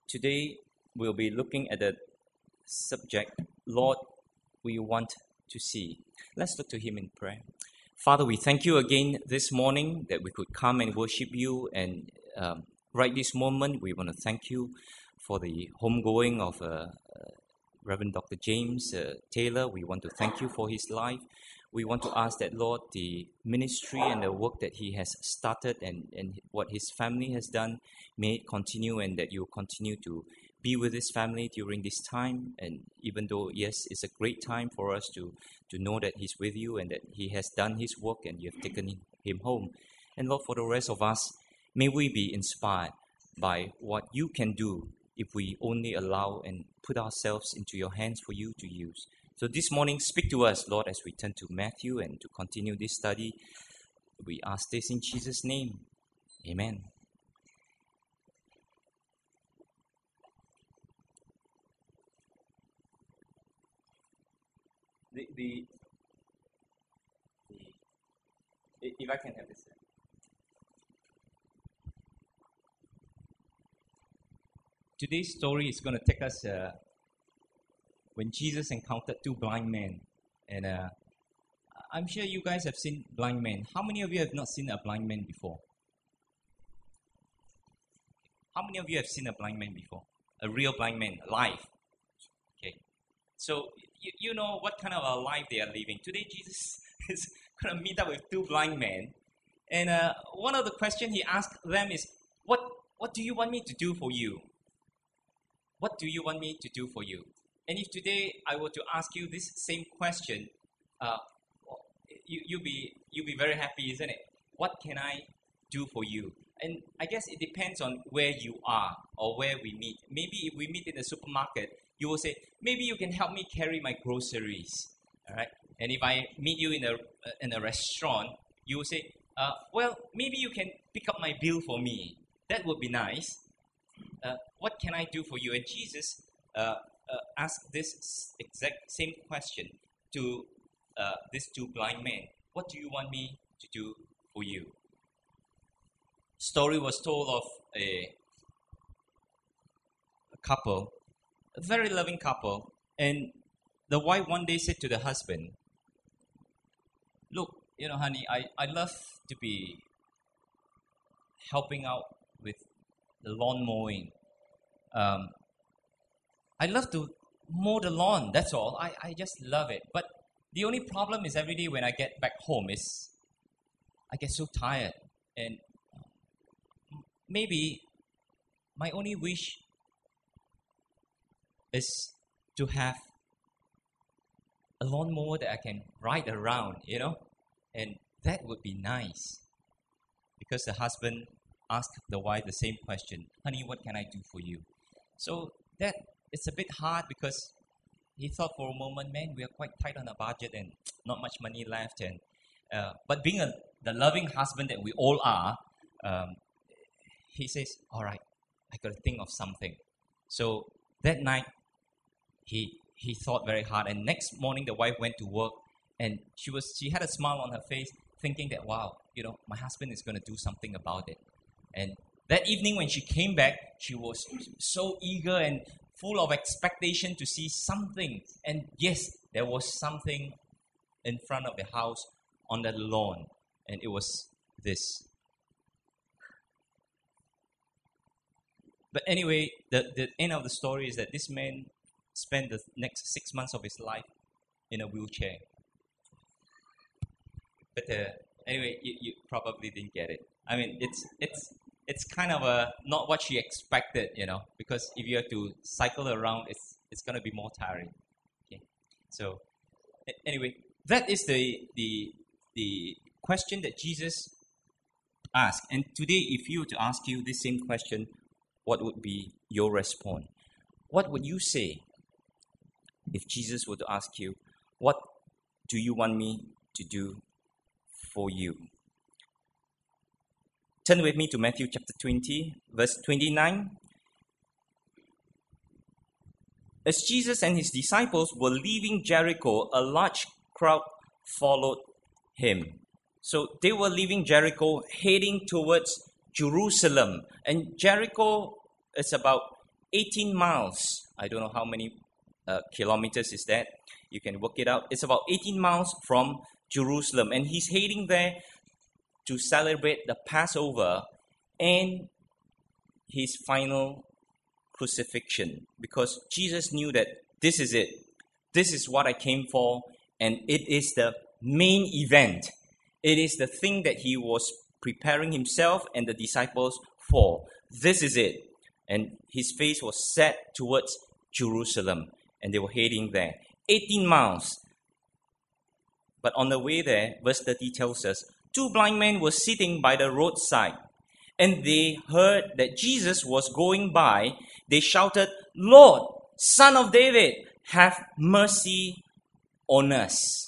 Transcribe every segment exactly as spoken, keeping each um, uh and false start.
Today we'll be looking at the subject, Lord, we want to see. Let's look to Him in prayer. Father, we thank you again this morning that we could come and worship you. And um, right this moment, we want to thank you for the homegoing of uh, uh, Reverend Doctor James uh, Taylor. We want to thank you for his life. We want to ask that, Lord, the ministry and the work that he has started and, and what his family has done, may it continue, and that you continue to be with his family during this time. And even though, yes, it's a great time for us to, to know that he's with you and that he has done his work and you have taken him home. And Lord, for the rest of us, may we be inspired by what you can do if we only allow and put ourselves into your hands for you to use. So this morning, speak to us, Lord, as we turn to Matthew and to continue this study. We ask this in Jesus' name. Amen. The, the, the if I can have this. Today's story is going to take us uh, when Jesus encountered two blind men. And uh, I'm sure you guys have seen blind men. How many of you have not seen a blind man before? How many of you have seen a blind man before? A real blind man, live. Okay. So, you, you know what kind of a life they are living. Today, Jesus is going to meet up with two blind men. And uh, one of the questions he asked them is, what, what do you want me to do for you? What do you want me to do for you? And if today I were to ask you this same question, uh, you, you'll be you'll be very happy, isn't it? What can I do for you? And I guess it depends on where you are or where we meet. Maybe if we meet in the supermarket, you will say, maybe you can help me carry my groceries. All right? And if I meet you in a uh, in a restaurant, you will say, uh, well, maybe you can pick up my bill for me. That would be nice. Uh, what can I do for you? And Jesus uh, uh, asked this exact same question to uh, these two blind men. What do you want me to do for you? Story was told of a, a couple, a very loving couple, and the wife one day said to the husband, look, you know, honey, I, I love to be helping out with the lawn mowing. Um, I love to mow the lawn, that's all. I, I just love it. But the only problem is every day when I get back home is I get so tired. And maybe my only wish is to have a lawnmower that I can ride around, you know. And that would be nice. Because the husband ask the wife the same question, honey, what can I do for you? So that it's a bit hard because he thought for a moment, man, we are quite tight on our budget and not much money left. And uh, but being a, the loving husband that we all are, um, he says, all right, I got to think of something. So that night, he he thought very hard. And next morning, the wife went to work, and she was she had a smile on her face, thinking that, wow, you know, my husband is going to do something about it. And that evening when she came back, she was so eager and full of expectation to see something. And yes, there was something in front of the house on the lawn. And it was this. But anyway, the, the end of the story is that this man spent the next six months of his life in a wheelchair. But uh, anyway, you, you probably didn't get it. I mean, it's it's it's kind of a not what she expected, you know, because if you have to cycle around, it's it's going to be more tiring. Okay, so anyway, that is the the the question that Jesus asked. And today, if you were to ask you this same question, what would be your response? What would you say if Jesus were to ask you, what do you want me to do for you? Turn with me to Matthew chapter twenty, verse twenty-nine. As Jesus and his disciples were leaving Jericho, a large crowd followed him. So they were leaving Jericho, heading towards Jerusalem. And Jericho is about eighteen miles. I don't know how many uh, kilometers is that. You can work it out. It's about eighteen miles from Jerusalem. And he's heading there to celebrate the Passover and his final crucifixion. Because Jesus knew that this is it. This is what I came for. And it is the main event. It is the thing that he was preparing himself and the disciples for. This is it. And his face was set towards Jerusalem. And they were heading there. eighteen miles. But on the way there, verse thirty tells us, two blind men were sitting by the roadside. And they heard that Jesus was going by. They shouted, Lord, Son of David, have mercy on us.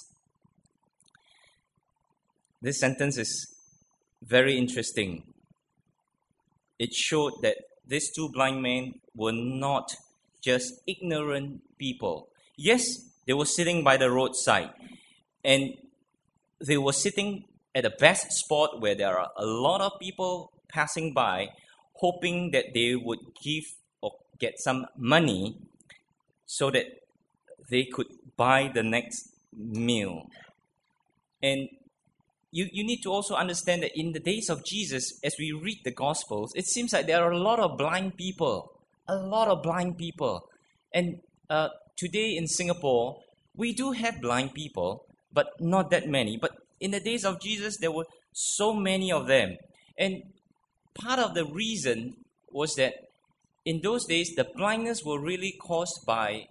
This sentence is very interesting. It showed that these two blind men were not just ignorant people. Yes, they were sitting by the roadside. And they were sitting at the best spot where there are a lot of people passing by, hoping that they would give or get some money so that they could buy the next meal. And you, you need to also understand that in the days of Jesus, as we read the Gospels, it seems like there are a lot of blind people. A lot of blind people. And uh, today in Singapore, we do have blind people, but not that many. But in the days of Jesus, there were so many of them. And part of the reason was that in those days, the blindness were really caused by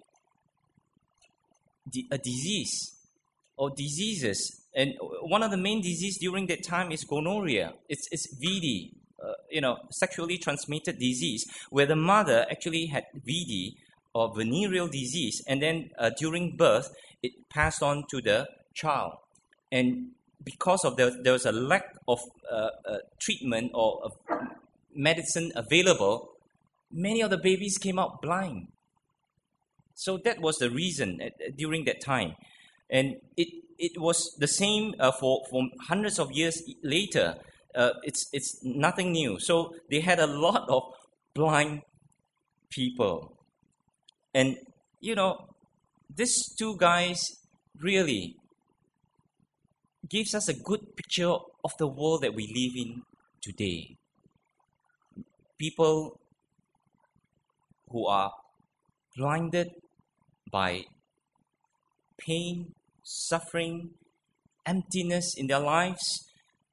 a disease or diseases. And one of the main diseases during that time is gonorrhea. It's, it's V D, uh, you know, sexually transmitted disease, where the mother actually had V D or venereal disease. And then uh, during birth, it passed on to the child. And because of the, there was a lack of uh, uh, treatment or of medicine available, many of the babies came out blind. So that was the reason uh, during that time. And it it was the same uh, for, for hundreds of years later. Uh, it's, it's nothing new. So they had a lot of blind people. And, you know, these two guys really gives us a good picture of the world that we live in today. People who are blinded by pain, suffering, emptiness in their lives,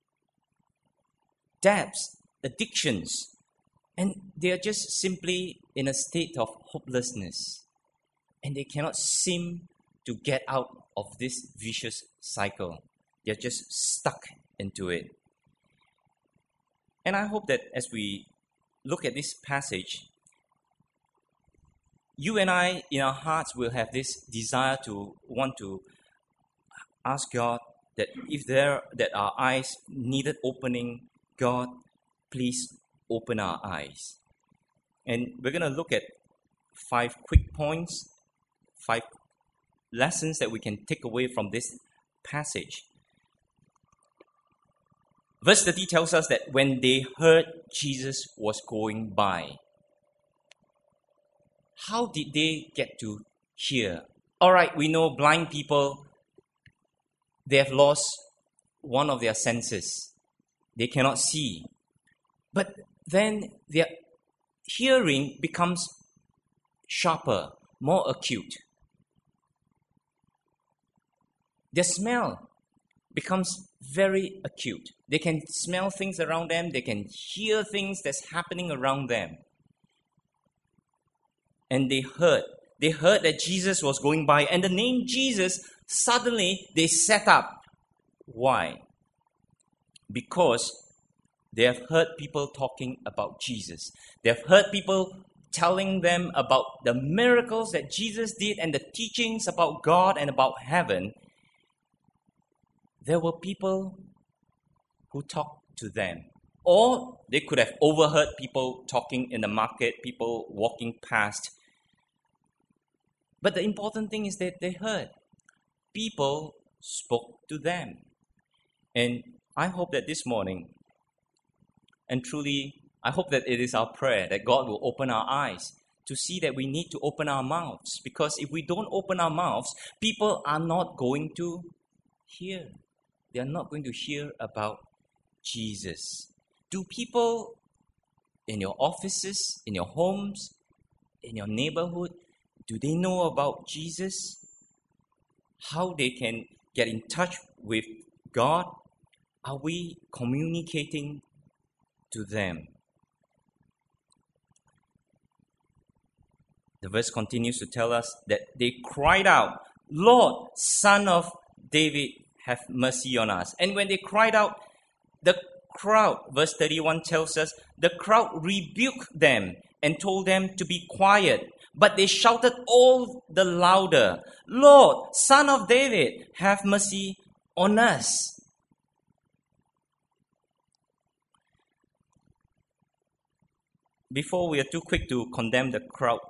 debts, addictions, and they are just simply in a state of hopelessness, and they cannot seem to get out of this vicious cycle. They're just stuck into it. And I hope that as we look at this passage, you and I, in our hearts, will have this desire to want to ask God that if there that our eyes needed opening, God, please open our eyes. And we're going to look at five quick points, five lessons that we can take away from this passage. Verse thirty tells us that when they heard Jesus was going by, how did they get to hear? All right, we know blind people, they have lost one of their senses. They cannot see. But then their hearing becomes sharper, more acute. Their smell becomes very acute. They can smell things around them. They can hear things that's happening around them. And they heard. They heard that Jesus was going by. And the name Jesus, suddenly they set up. Why? Because they have heard people talking about Jesus. They have heard people telling them about the miracles that Jesus did and the teachings about God and about heaven. There were people who talked to them. Or they could have overheard people talking in the market, people walking past. But the important thing is that they heard. People spoke to them. And I hope that this morning, and truly, I hope that it is our prayer that God will open our eyes to see that we need to open our mouths. Because if we don't open our mouths, people are not going to hear. They are not going to hear about Jesus. Do people in your offices, in your homes, in your neighborhood, do they know about Jesus? How they can get in touch with God? Are we communicating to them? The verse continues to tell us that they cried out, "Lord, Son of David, have mercy on us." And when they cried out, the crowd, verse thirty-one tells us, the crowd rebuked them and told them to be quiet. But they shouted all the louder, "Lord, Son of David, have mercy on us." Before we are too quick to condemn the crowd,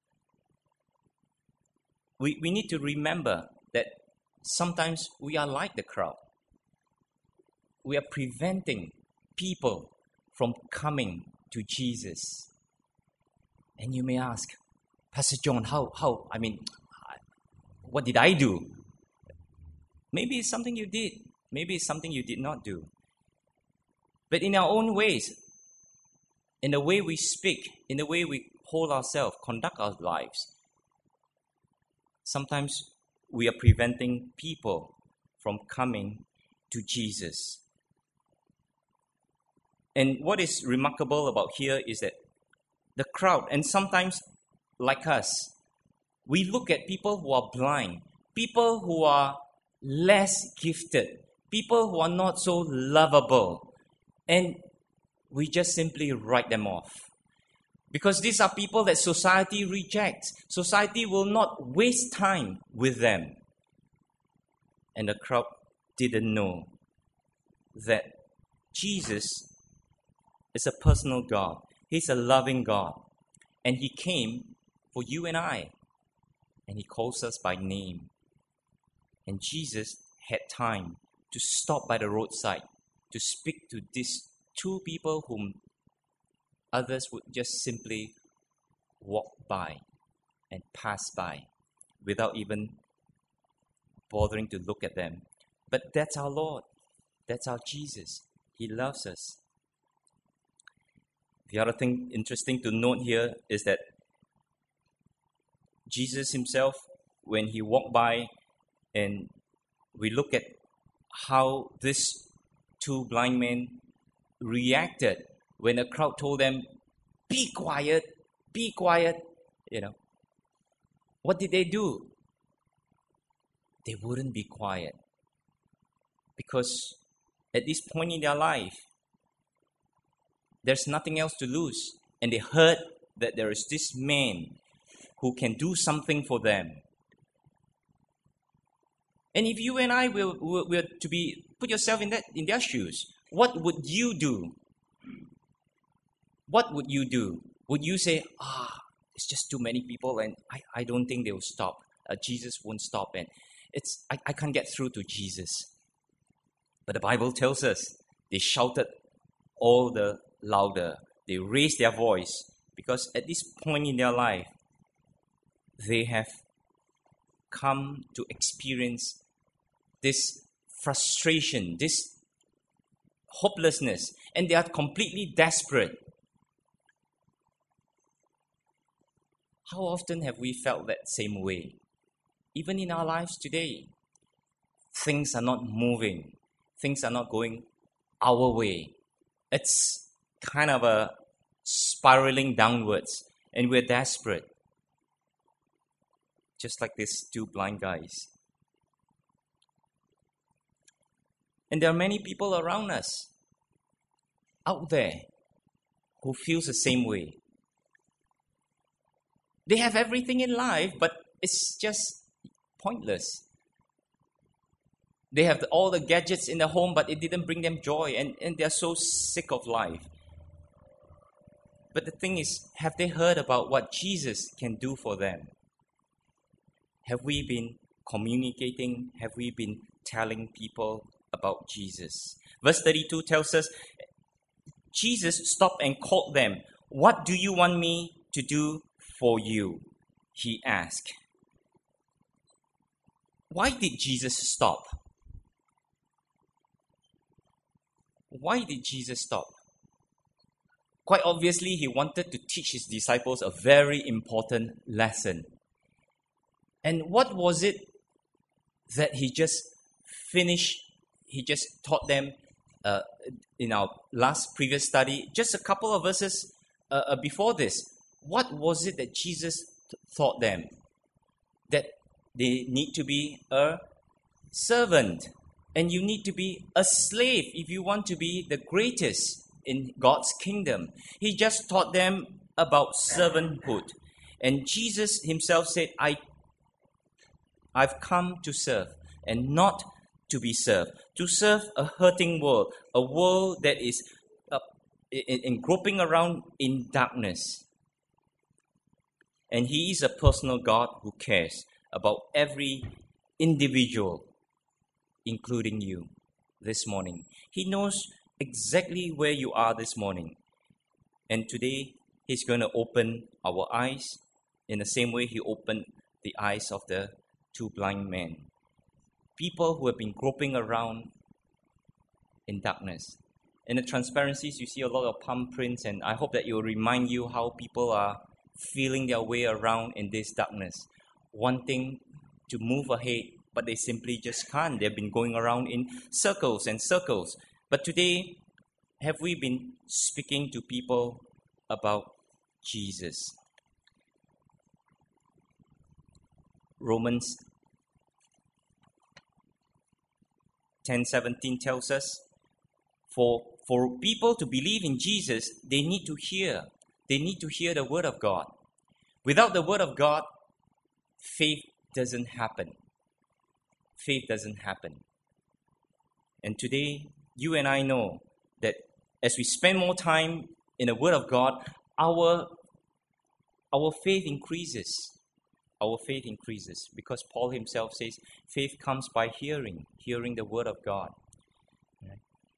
we, we need to remember that sometimes we are like the crowd. We are preventing people from coming to Jesus. And you may ask, "Pastor John, how, how, I mean, what did I do?" Maybe it's something you did. Maybe it's something you did not do. But in our own ways, in the way we speak, in the way we hold ourselves, conduct our lives, sometimes we are preventing people from coming to Jesus. And what is remarkable about here is that the crowd, and sometimes like us, we look at people who are blind, people who are less gifted, people who are not so lovable, and we just simply write them off. Because these are people that society rejects. Society will not waste time with them. And the crowd didn't know that Jesus is a personal God. He's a loving God. And He came for you and I. And He calls us by name. And Jesus had time to stop by the roadside to speak to these two people whom others would just simply walk by and pass by without even bothering to look at them. But that's our Lord. That's our Jesus. He loves us. The other thing interesting to note here is that Jesus Himself, when He walked by and we look at how these two blind men reacted when the crowd told them, "Be quiet, be quiet," you know, what did they do? They wouldn't be quiet. Because at this point in their life, there's nothing else to lose. And they heard that there is this man who can do something for them. And if you and I were, were, were to be, put yourself in that in their shoes, what would you do? What would you do? Would you say, ah, it's just too many people and I, I don't think they will stop. Uh, Jesus won't stop and it's I, I can't get through to Jesus. But the Bible tells us they shouted all the louder. They raised their voice because at this point in their life, they have come to experience this frustration, this hopelessness, and they are completely desperate. How often have we felt that same way? Even in our lives today, things are not moving. Things are not going our way. It's kind of a spiraling downwards, and we're desperate. Just like these two blind guys. And there are many people around us, out there, who feels the same way. They have everything in life, but it's just pointless. They have the, all the gadgets in the home, but it didn't bring them joy, and, and they're so sick of life. But the thing is, have they heard about what Jesus can do for them? Have we been communicating? Have we been telling people about Jesus? Verse thirty-two tells us, Jesus stopped and called them. "What do you want me to do for you?" he asked. Why did Jesus stop? Why did Jesus stop? Quite obviously, he wanted to teach his disciples a very important lesson. And what was it that he just finished? He just taught them uh, in our last previous study, just a couple of verses uh, uh, before this. What was it that Jesus t- taught them? That they need to be a servant. And you need to be a slave if you want to be the greatest in God's kingdom. He just taught them about servanthood. And Jesus himself said, I, I've come to serve and not to be served. To serve a hurting world, a world that is uh, in, in groping around in darkness. And he is a personal God who cares about every individual, including you this morning. He knows exactly where you are this morning. And today, he's going to open our eyes in the same way he opened the eyes of the two blind men. People who have been groping around in darkness. In the transparencies, you see a lot of palm prints, and I hope that it will remind you how people are feeling their way around in this darkness, wanting to move ahead, but they simply just can't. They've been going around in circles and circles. But today, have we been speaking to people about Jesus? Romans ten seventeen tells us, for, for people to believe in Jesus, they need to hear. They need to hear the Word of God. Without the Word of God, faith doesn't happen. Faith doesn't happen. And today, you and I know that as we spend more time in the Word of God, our, our faith increases. Our faith increases because Paul himself says, faith comes by hearing, hearing the Word of God. Right?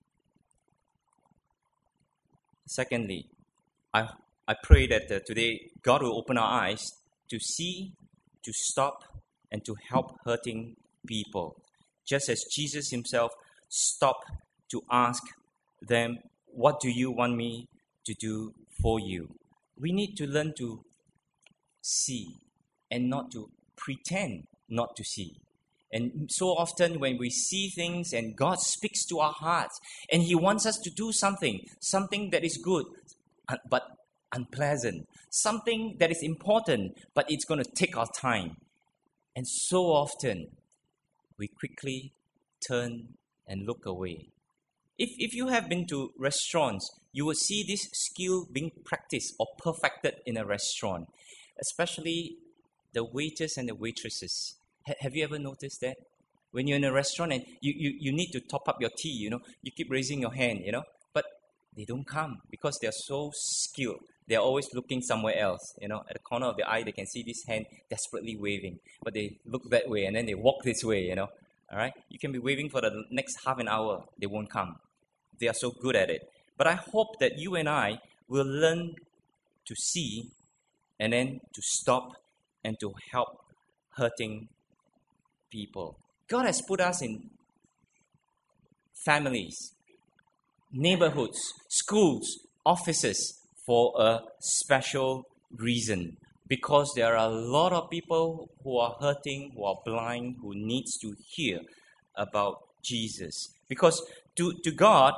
Secondly, I, I pray that uh, today God will open our eyes to see, to stop, and to help hurting people. Just as Jesus himself stopped to ask them, what do you want me to do for you? We need to learn to see and not to pretend not to see. And so often when we see things and God speaks to our hearts and he wants us to do something, something that is good but unpleasant, something that is important but it's going to take our time. And so often we quickly turn and look away. If, if you have been to restaurants, you will see this skill being practiced or perfected in a restaurant, especially the waiters and the waitresses. H- have you ever noticed that? When you're in a restaurant and you, you, you need to top up your tea, you know, you keep raising your hand, you know, but they don't come because they're so skilled. They're always looking somewhere else, you know, at the corner of the eye, they can see this hand desperately waving, but they look that way and then they walk this way, you know, all right? You can be waving for the next half an hour, they won't come. They are so good at it. But I hope that you and I will learn to see and then to stop and to help hurting people. God has put us in families, neighborhoods, schools, offices for a special reason. Because there are a lot of people who are hurting, who are blind, who needs to hear about Jesus. Because to, to God,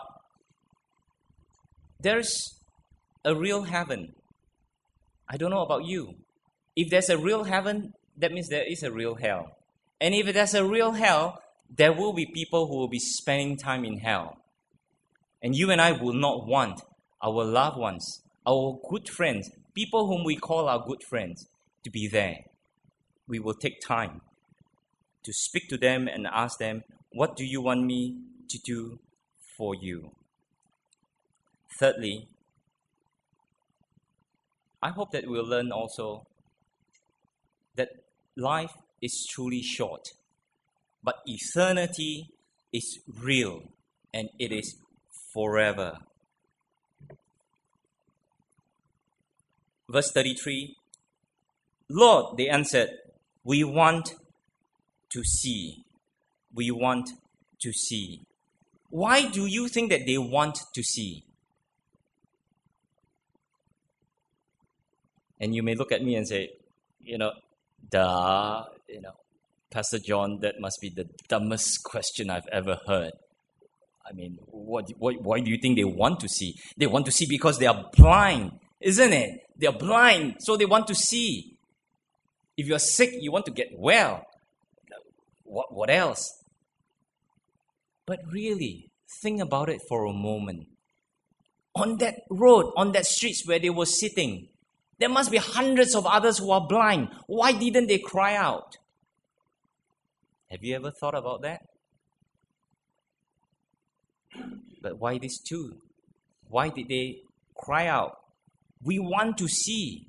there's a real heaven. I don't know about you. If there's a real heaven, that means there is a real hell. And if there's a real hell, there will be people who will be spending time in hell. And you and I will not want our loved ones, our good friends, people whom we call our good friends, to be there. We will take time to speak to them and ask them, what do you want me to do for you? Thirdly, I hope that we'll learn also that life is truly short, but eternity is real and it is forever. Verse thirty-three, Lord, they answered, we want to see. We want to see. Why do you think that they want to see? And you may look at me and say, you know, duh, you know, Pastor John, that must be the dumbest question I've ever heard. I mean, what, what, why do you think they want to see? They want to see because they are blind, isn't it? They are blind, so they want to see. If you're sick, you want to get well. What, what else? But really, think about it for a moment. On that road, on that streets where they were sitting, there must be hundreds of others who are blind. Why didn't they cry out? Have you ever thought about that? But why these two? Why did they cry out? We want to see.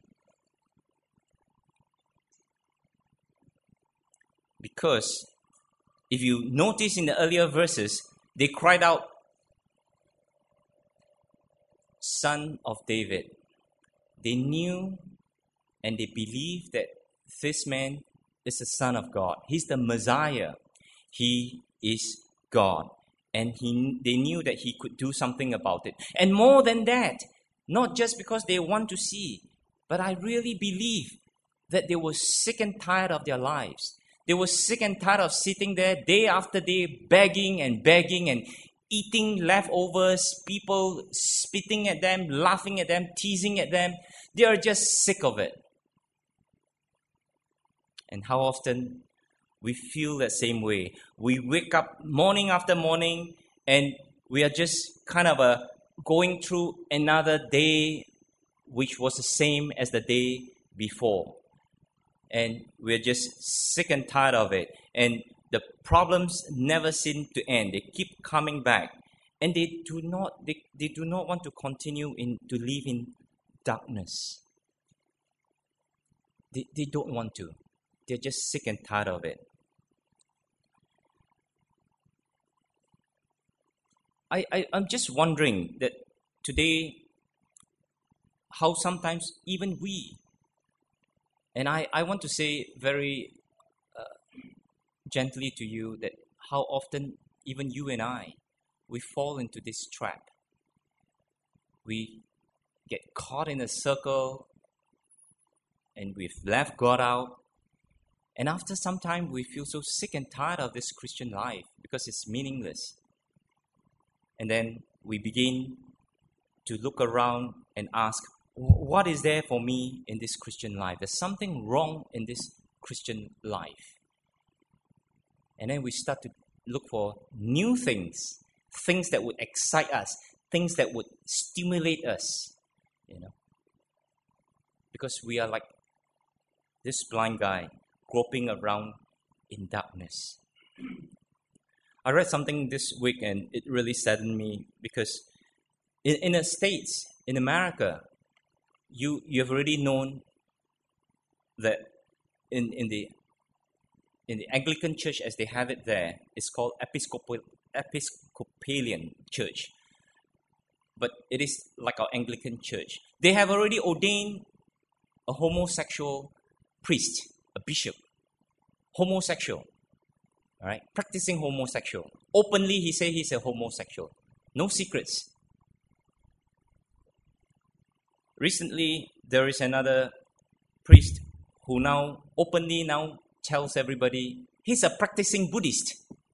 Because if you notice in the earlier verses, they cried out, Son of David. They knew and they believed that this man is the Son of God. He's the Messiah. He is God. And he, they knew that he could do something about it. And more than that, not just because they want to see, but I really believe that they were sick and tired of their lives. They were sick and tired of sitting there day after day, begging and begging and eating leftovers, people spitting at them, laughing at them, teasing at them. They are just sick of it. And how often we feel the same way. We wake up morning after morning and we are just kind of uh, going through another day which was the same as the day before. And we're just sick and tired of it. And the problems never seem to end. They keep coming back. And they do not they, they do not want to continue in to live in darkness. They, they don't want to. They're just sick and tired of it. I, I, I'm just wondering that today, how sometimes even we, and I, I want to say very uh, gently to you that how often even you and I, we fall into this trap. We get caught in a circle and we've left God out. And after some time, we feel so sick and tired of this Christian life because it's meaningless. And then we begin to look around and ask, what is there for me in this Christian life? There's something wrong in this Christian life. And then we start to look for new things, things that would excite us, things that would stimulate us, you know. Because we are like this blind guy groping around in darkness. I read something this week and it really saddened me because in, in the States, in America, you you have already known that in, in the in the Anglican church as they have it there, it's called Episcopal Episcopalian Church. But it is like our Anglican church. They have already ordained a homosexual priest, a bishop, homosexual, all right, practicing homosexual. Openly, he says he's a homosexual. No secrets. Recently, there is another priest who now openly now tells everybody he's a practicing Buddhist.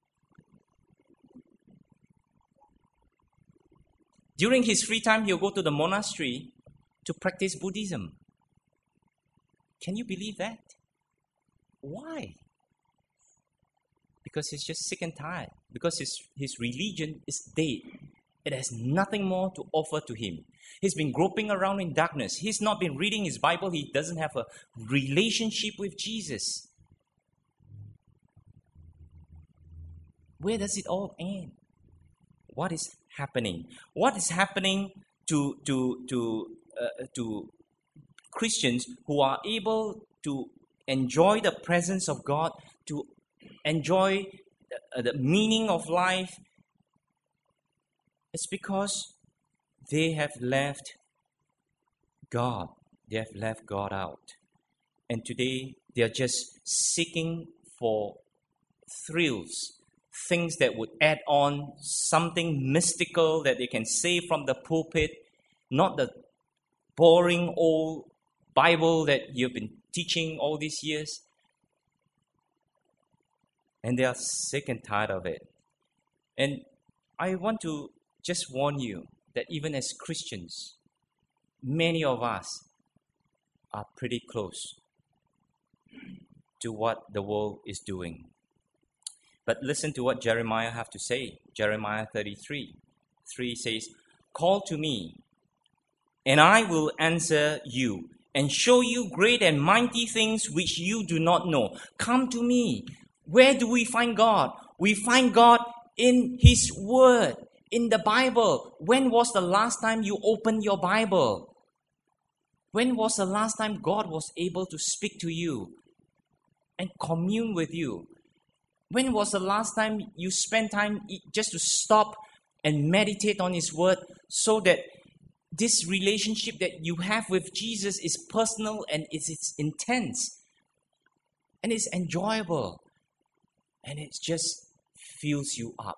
During his free time, he'll go to the monastery to practice Buddhism. Can you believe that? Why? Because he's just sick and tired. Because his, his religion is dead. It has nothing more to offer to him. He's been groping around in darkness. He's not been reading his Bible. He doesn't have a relationship with Jesus. Where does it all end? What is happening? What is happening to to to uh, to Christians who are able to enjoy the presence of God, to enjoy the, the meaning of life? It's because they have left God. They have left God out. And today, they are just seeking for thrills, things that would add on something mystical that they can say from the pulpit, not the boring old Bible that you've been teaching all these years. And they are sick and tired of it. And I want to just warn you that even as Christians, many of us are pretty close to what the world is doing. But listen to what Jeremiah have to say. Jeremiah thirty-three, three says, "Call to me, and I will answer you, and show you great and mighty things which you do not know." Come to me. Where do we find God? We find God in His Word, in the Bible. When was the last time you opened your Bible? When was the last time God was able to speak to you and commune with you? When was the last time you spent time just to stop and meditate on His Word so that this relationship that you have with Jesus is personal and it's, it's intense and it's enjoyable and it just fills you up?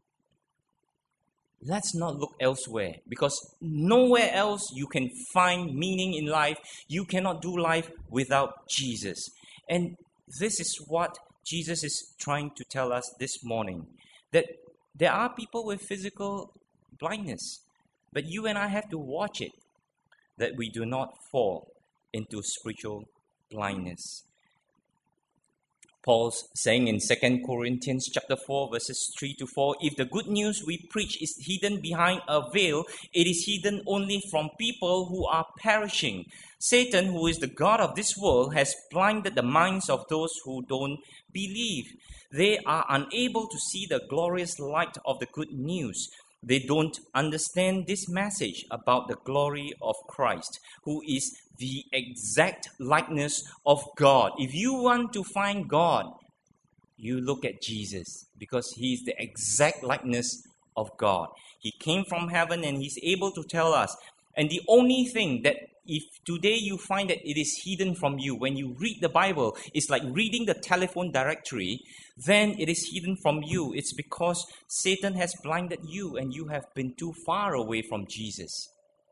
Let's not look elsewhere, because nowhere else you can find meaning in life. You cannot do life without Jesus. And this is what Jesus is trying to tell us this morning, that there are people with physical blindness, but you and I have to watch it, that we do not fall into spiritual blindness. Paul's saying in Second Corinthians chapter four, verses three to four, "If the good news we preach is hidden behind a veil, it is hidden only from people who are perishing. Satan, who is the god of this world, has blinded the minds of those who don't believe. They are unable to see the glorious light of the good news. They don't understand this message about the glory of Christ, who is the exact likeness of God." If you want to find God, you look at Jesus, because He is the exact likeness of God. He came from heaven and He's able to tell us. And the only thing that if today you find that it is hidden from you, when you read the Bible, it's like reading the telephone directory, then it is hidden from you. It's because Satan has blinded you and you have been too far away from Jesus.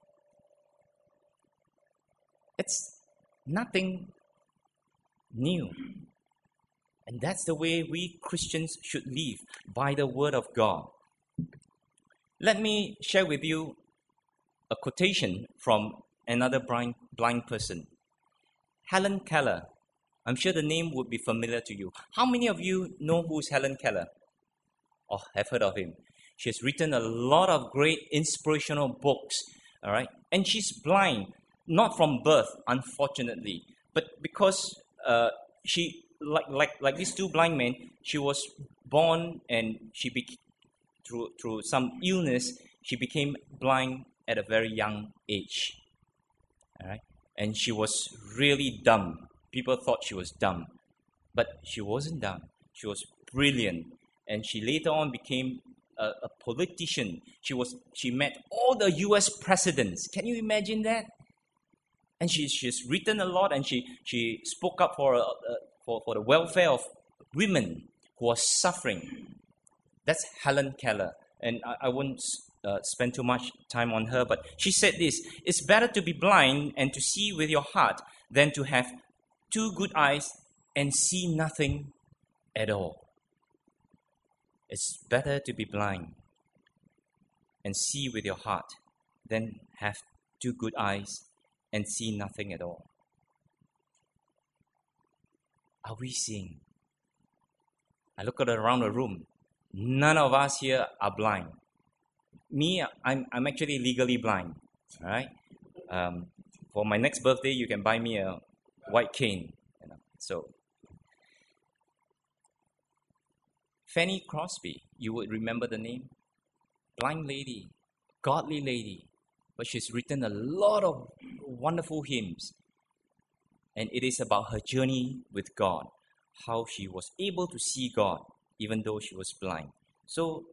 It's nothing new. And that's the way we Christians should live, by the Word of God. Let me share with you a quotation from another blind, blind person. Helen Keller. I'm sure the name would be familiar to you. How many of you know who's Helen Keller? Or have heard of him? She has written a lot of great inspirational books. All right, and she's blind, not from birth, unfortunately, but because uh, she, like like like these two blind men, she was born and she became through through some illness, she became blind at a very young age. All right, and she was really dumb. People thought she was dumb, but she wasn't dumb. She was brilliant, and she later on became a, a politician. She was she met all the U S presidents. Can you imagine that? And she she's written a lot, and she she spoke up for uh, for for the welfare of women who are suffering. That's Helen Keller, and I, I won't uh, spend too much time on her. But she said this: "It's better to be blind and to see with your heart than to have two good eyes and see nothing at all." It's better to be blind and see with your heart than have two good eyes and see nothing at all. Are we seeing? I look at around the room. None of us here are blind. Me, I'm I'm actually legally blind. All right. Um, for my next birthday, you can buy me a white cane. You know. So, Fanny Crosby, you would remember the name. Blind lady, godly lady, but she's written a lot of wonderful hymns, and it is about her journey with God, how she was able to see God even though she was blind. So,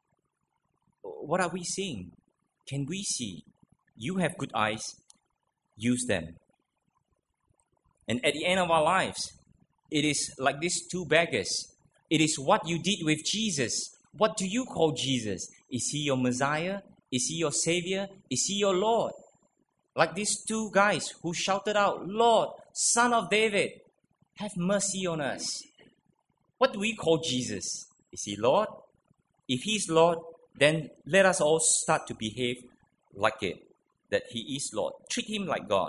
what are we seeing? Can we see? You have good eyes. use them. And at the end of our lives, it is like these two beggars. It is what you did with Jesus. What do you call Jesus? Is he your Messiah? Is he your Savior? Is he your Lord? Like these two guys who shouted out, Lord, Son of David, have mercy on us. What do we call Jesus? Is he Lord? If he's Lord, then let us all start to behave like it, that he is Lord. Treat him like God.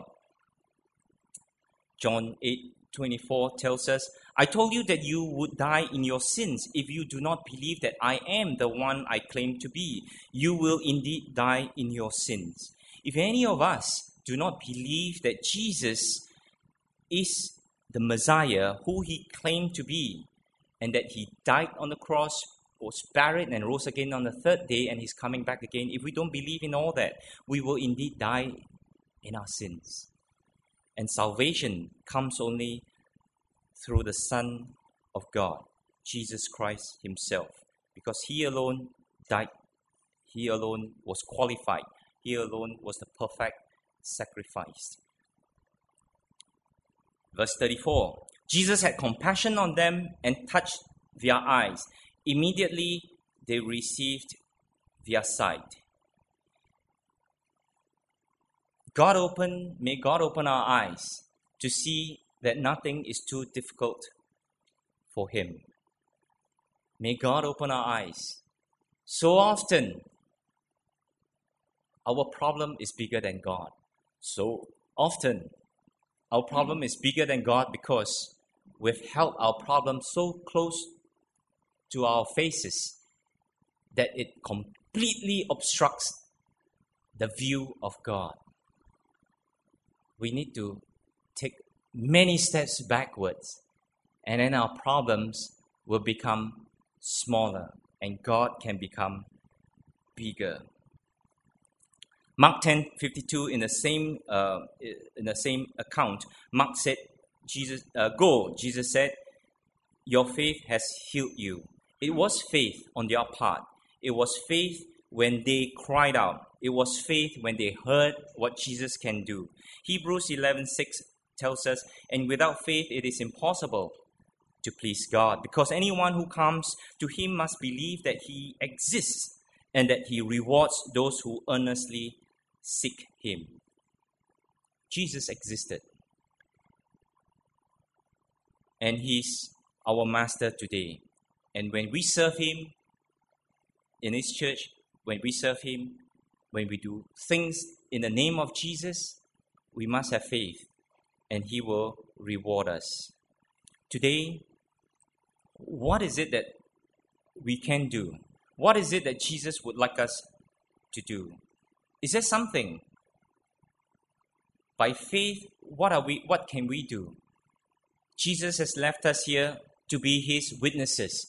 John eight twenty-four tells us, I told you that you would die in your sins if you do not believe that I am the one I claim to be. You will indeed die in your sins. If any of us do not believe that Jesus is the Messiah who he claimed to be, and that he died on the cross, was buried and rose again on the third day, and he's coming back again, if we don't believe in all that, we will indeed die in our sins. And salvation comes only through the Son of God, Jesus Christ himself, because he alone died, he alone was qualified, he alone was the perfect sacrifice. Verse thirty-four, Jesus had compassion on them and touched their eyes. Immediately they received their sight. God open, may God open our eyes to see that nothing is too difficult for him. May God open our eyes. So often, our problem is bigger than God. So often, our problem is bigger than God because we've held our problem so close to our faces that it completely obstructs the view of God. We need to take many steps backwards, and then our problems will become smaller and God can become bigger. Mark ten fifty-two, in the same uh, in the same account, Mark said, "Jesus, uh, go." Jesus said, "Your faith has healed you." It was faith on their part. It was faith when they cried out. It was faith when they heard what Jesus can do. Hebrews eleven six tells us, "And without faith it is impossible to please God, because anyone who comes to him must believe that he exists and that he rewards those who earnestly seek him." Jesus existed. And he's our master today. And when we serve him in his church, when we serve him, when we do things in the name of Jesus, we must have faith and he will reward us. Today, what is it that we can do? What is it that Jesus would like us to do? Is there something? By faith, what are we? What can we do? Jesus has left us here to be his witnesses.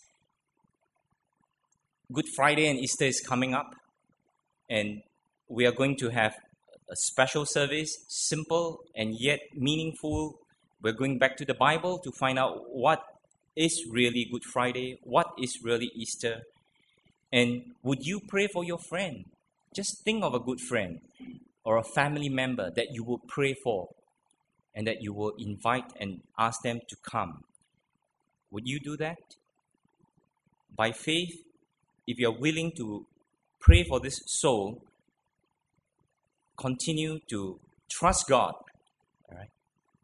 Good Friday and Easter is coming up, and we are going to have a special service, simple and yet meaningful. We're going back to the Bible to find out what is really Good Friday, what is really Easter. And would you pray for your friend? Just think of a good friend or a family member that you will pray for and that you will invite and ask them to come. Would you do that? By faith, if you're willing to pray for this soul, continue to trust God. All right.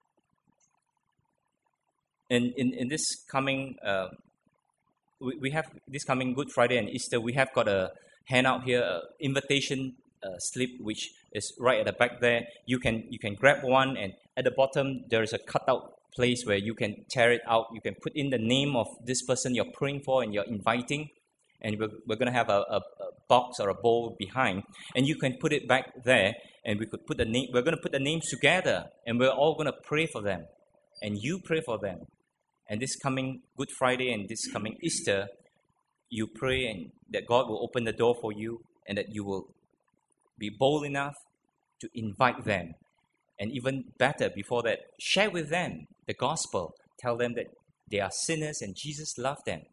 And in, in this coming, uh, we, we have this coming Good Friday and Easter, we have got a handout here, an invitation uh, slip, which is right at the back there. You can you can grab one, and at the bottom there is a cutout place where you can tear it out. You can put in the name of this person you're praying for and you're inviting. And we're, we're going to have a, a, a box or a bowl behind, and you can put it back there, and we could put the name. We're going to put the names together, and we're all going to pray for them, and you pray for them. And this coming Good Friday and this coming Easter, you pray and that God will open the door for you, and that you will be bold enough to invite them, and even better, before that, share with them the gospel. Tell them that they are sinners and Jesus loved them.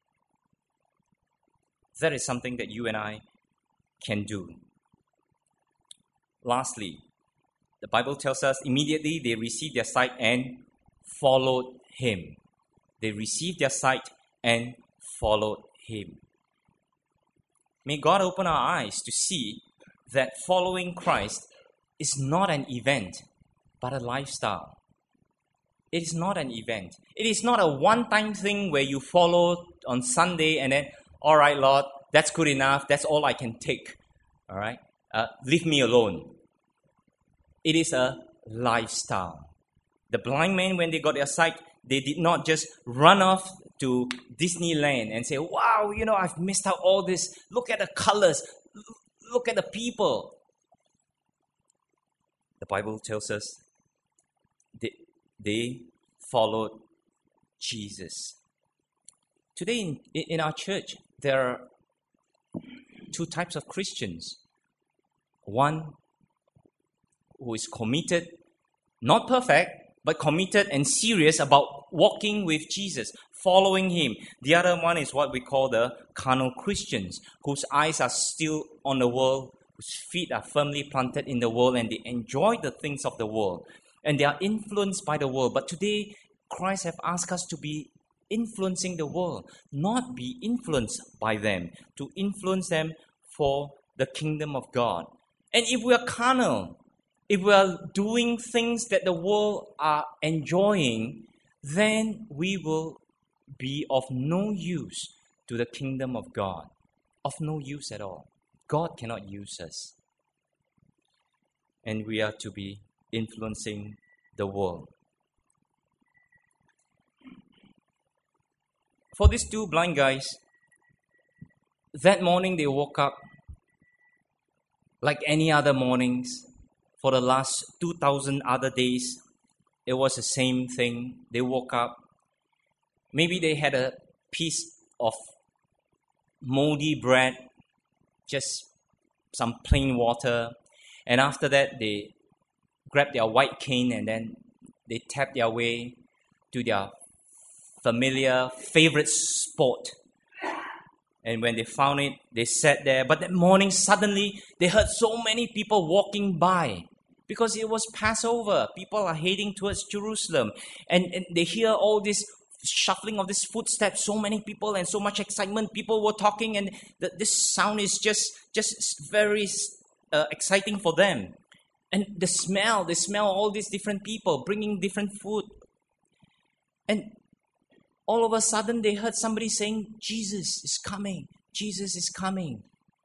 That is something that you and I can do. Lastly, the Bible tells us immediately they received their sight and followed him. They received their sight and followed him. May God open our eyes to see that following Christ is not an event, but a lifestyle. It is not an event. It is not a one-time thing where you follow on Sunday and then, all right, Lord, that's good enough. That's all I can take. All right? Uh, leave me alone. It is a lifestyle. The blind men, when they got their sight, they did not just run off to Disneyland and say, wow, you know, I've missed out all this. Look at the colors. Look at the people. The Bible tells us they, they followed Jesus. Today in, in our church, there are two types of Christians. One who is committed, not perfect, but committed and serious about walking with Jesus, following him. The other one is what we call the carnal Christians, whose eyes are still on the world, whose feet are firmly planted in the world, and they enjoy the things of the world. And they are influenced by the world. But today, Christ has asked us to be influencing the world, not be influenced by them, to influence them for the kingdom of God. And if we are carnal, if we are doing things that the world are enjoying, then we will be of no use to the kingdom of God. Of no use at all. God cannot use us. And we are to be influencing the world. For these two blind guys, that morning they woke up like any other mornings. For the last two thousand other days, it was the same thing. They woke up. Maybe they had a piece of moldy bread, just some plain water. And after that, they grabbed their white cane and then they tapped their way to their familiar, favorite spot. And when they found it, they sat there. But that morning, suddenly, they heard so many people walking by. Because it was Passover. People are heading towards Jerusalem. And, and they hear all this shuffling of these footsteps. So many people and so much excitement. People were talking and the, this sound is just, just very uh, exciting for them. And the smell, they smell all these different people bringing different food. And all of a sudden they heard somebody saying, Jesus is coming. Jesus is coming.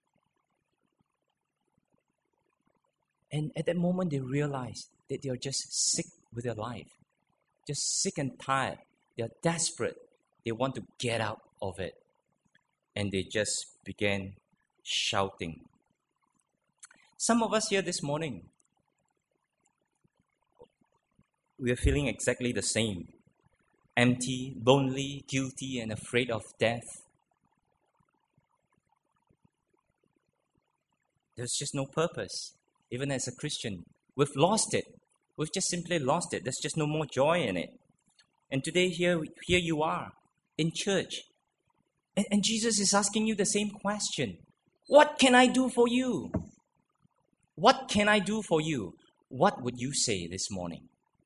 And at that moment, they realized that they are just sick with their life. Just sick and tired. They are desperate. They want to get out of it. And they just began shouting. Some of us here this morning, we are feeling exactly the same. Empty, lonely, guilty, and afraid of death. There's just no purpose. Even as a Christian, we've lost it. We've just simply lost it. There's just no more joy in it. And today, here, here you are, in church. And, and Jesus is asking you the same question. What can I do for you? What can I do for you? What would you say this morning?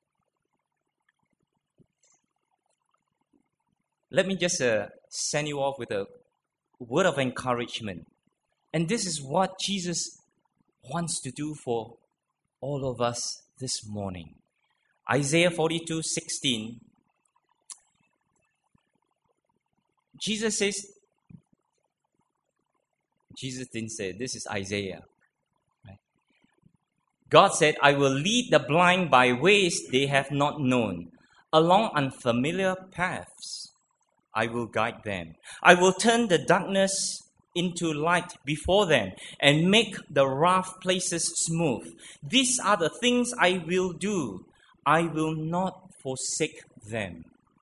Let me just uh, send you off with a word of encouragement. And this is what Jesus wants to do for all of us this morning. Isaiah forty-two sixteen. Jesus says, Jesus didn't say, this is Isaiah. Right? God said, I will lead the blind by ways they have not known. Along unfamiliar paths, I will guide them. I will turn the darkness into light before them and make the rough places smooth. These are the things I will do. I will not forsake them.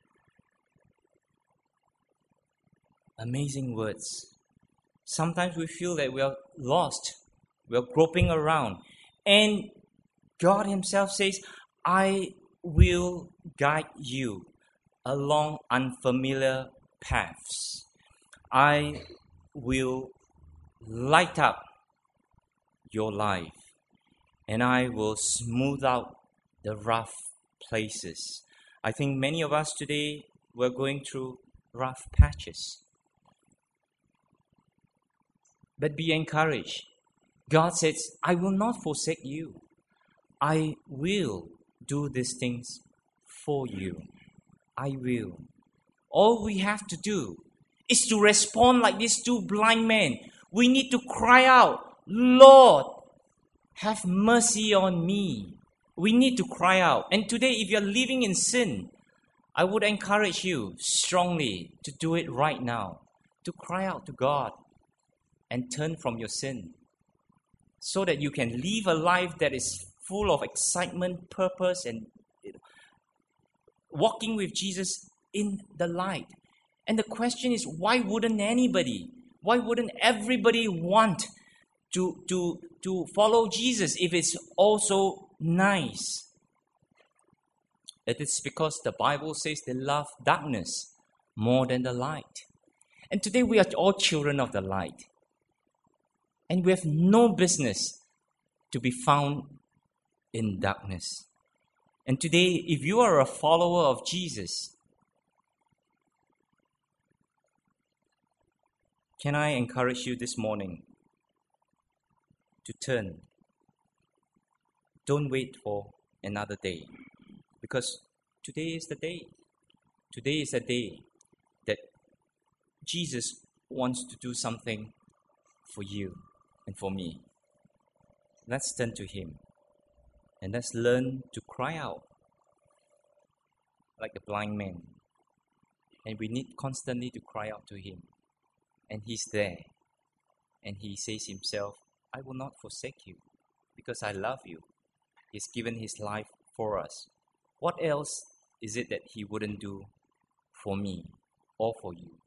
Amazing words. Sometimes we feel that we are lost. We are groping around. And God himself says, I will guide you along unfamiliar paths. I will light up your life. and I will smooth out the rough places. I think many of us today, we're going through rough patches. But be encouraged. God says, I will not forsake you. I will do these things for you. I will. All we have to do is to respond like these two blind men. We need to cry out, Lord, have mercy on me. We need to cry out. And today, if you're living in sin, I would encourage you strongly to do it right now. To cry out to God and turn from your sin, so that you can live a life that is full of excitement, purpose, and walking with Jesus in the light. And the question is, why wouldn't anybody, why wouldn't everybody want to, to, to follow Jesus if it's also nice? It is because the Bible says they love darkness more than the light. And today we are all children of the light. And we have no business to be found in darkness. And today, if you are a follower of Jesus, can I encourage you this morning to turn? Don't wait for another day. Because today is the day. Today is a day that Jesus wants to do something for you and for me. Let's turn to Him. And let's learn to cry out like the blind man. And we need constantly to cry out to Him. And He's there. And He says Himself, I will not forsake you because I love you. He's given His life for us. What else is it that He wouldn't do for me or for you?